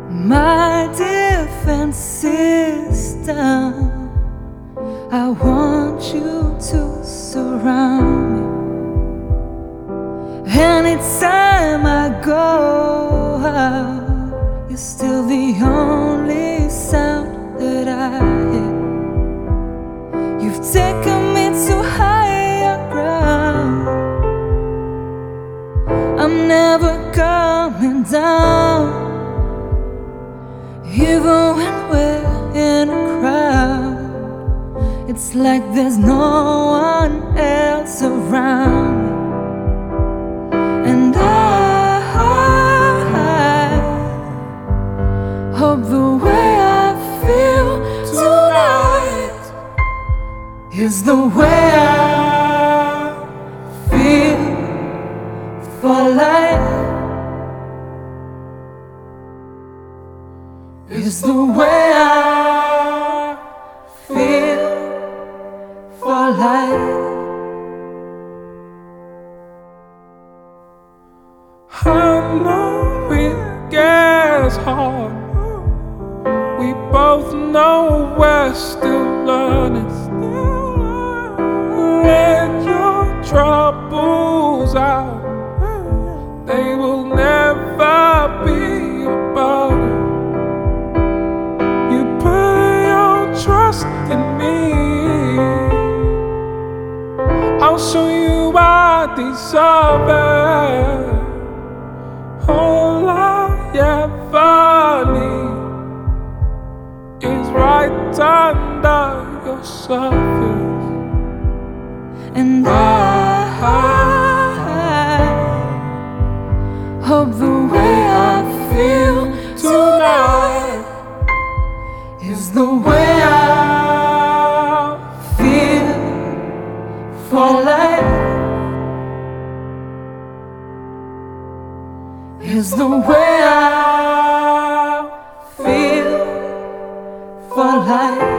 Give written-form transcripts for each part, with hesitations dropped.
my defense system. I want you to surround me. Anytime I go out, you're still the only sound that I hear. You've taken me to higher ground. I'm never coming down. Even when we're in a crowd, it's like there's no one else around me. And I hope the way I feel tonight is the way I feel for life. Is the way I feel for life. I know it gets hard. We both know we're still learning. Let your troubles out. They will never be a burden. You put your trust in me. I'll show you I deserve it. All I ever need is right under your surface. And I hope the way I feel tonight is the way I feel for life. Is the way I feel for life.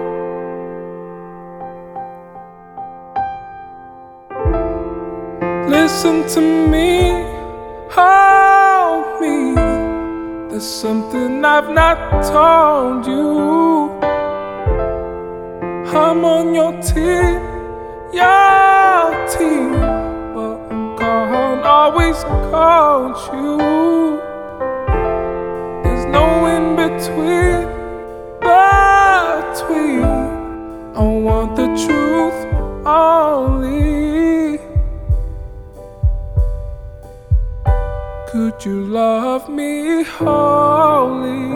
Listen to me, hold me. There's something I've not told you. I'm on your team, but I can't always coach you. There's no in between. I want the truth only. Could you love me wholly?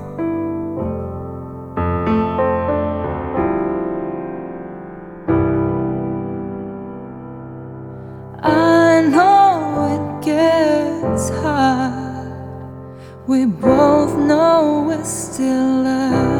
I know it gets hard. We both know we're still alive.